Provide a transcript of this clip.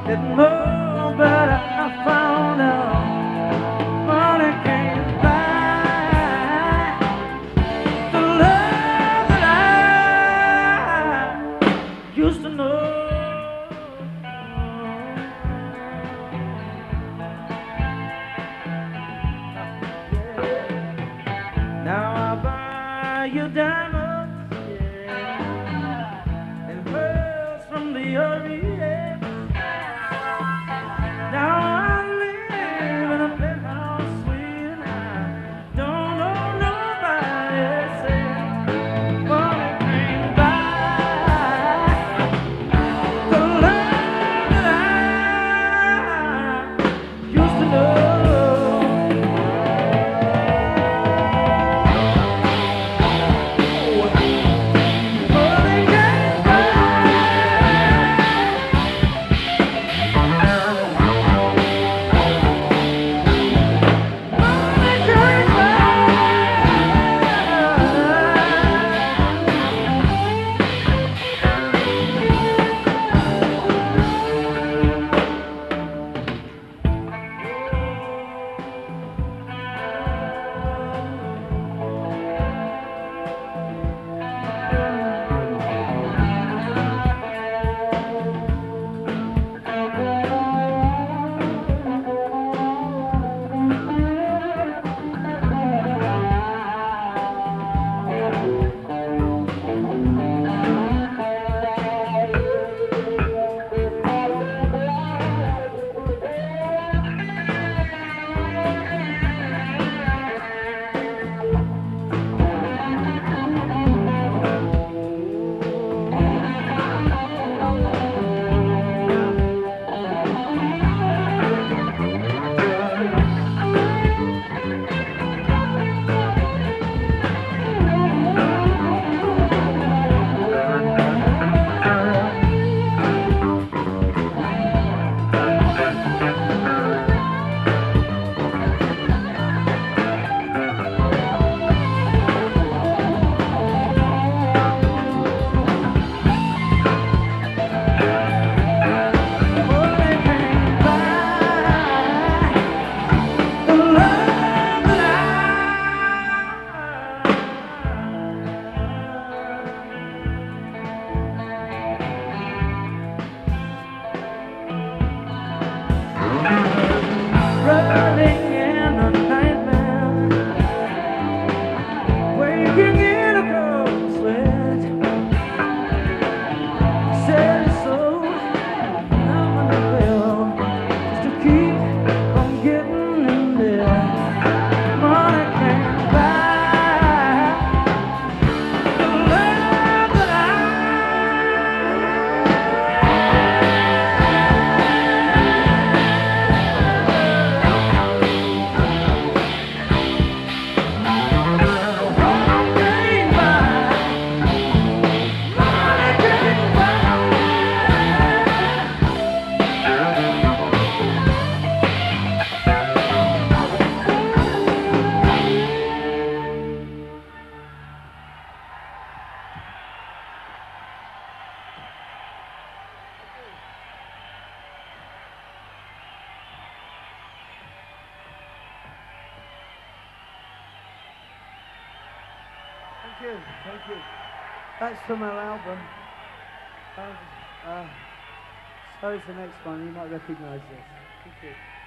Didn't know, but I found out money can't buy the love that I used to know. Now I buy you diamonds, yeah, and pearls from the Orient. Now I live in a penthouse suite and I don't know nobody else. Money can't buy the love that I used to know. Running in a nightmare, waking in a cold sweat. Said so, I'm on the bill just to keep from getting in there. Money can't buy the love that Thank you, thank you. That's from our album. So is the next one, you might recognise this. Thank you.